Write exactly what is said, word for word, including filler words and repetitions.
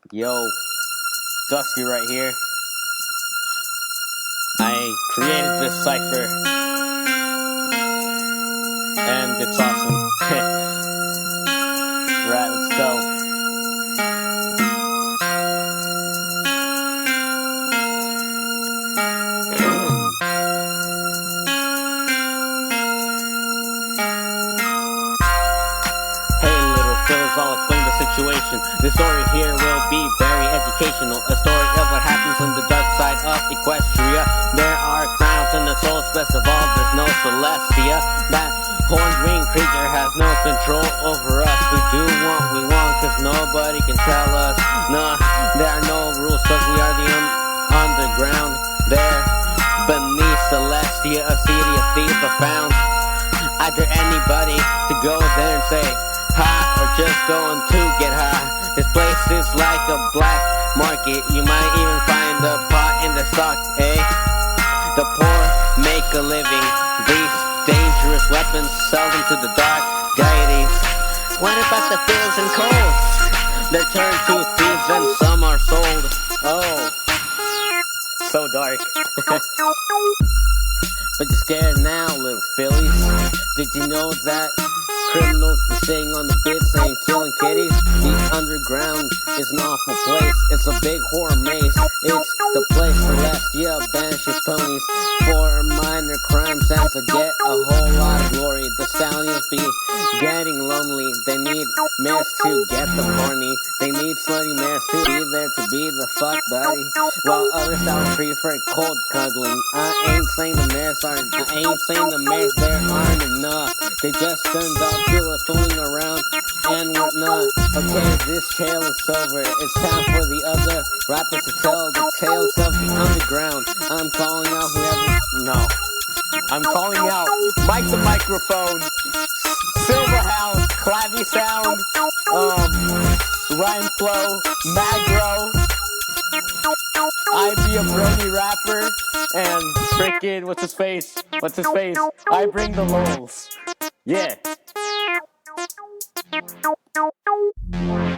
Yo, Dusty right here. I created this cipher, and it's awesome. Right, let's go. Hey, little fellas, I'll explain the situation. The story here will be very educational. A story of what happens on the dark side of Equestria. There are crowns and the souls festival. There's no Celestia. That horned winged creature has no control over us. We do what we want cause nobody can tell us. Nah, there are no rules cause we are the un- underground. There, beneath Celestia, a city of thieves are found. I dare anybody to go there and say hi, or just going to get high. This place is like a black market. You might even find a pot in the sock, eh? The poor make a living. These dangerous weapons sell them to the dark deities. What about the fields and coals? They're turned to thieves and some are sold. Oh, so dark. But you're scared now, little fillies. Did you know that criminals be staying on the bits and killing kitties? The underground is an awful place. It's a big horror maze. It's the place Celestia banishes ponies for minor crimes and to get a whole lot of glory. The stallions be getting lonely. They need mares to get them horny. They need slutty mares to be there to be the fuck buddy. While other stallions prefer cold cuddling. I ain't saying the mares aren't. I ain't saying the mares there aren't enough. They just turned up to a fooling around and whatnot. Okay, this tale is over. It's time for the other rappers to tell the tales of the underground. I'm calling out whoever. No. I'm calling out Mike the Microphone, Silverhound, Clavy Sound, um, Rhyme Flow, Magro, I be a brony rapper, and frickin' what's his face? What's his face? I bring the lols. Yeah.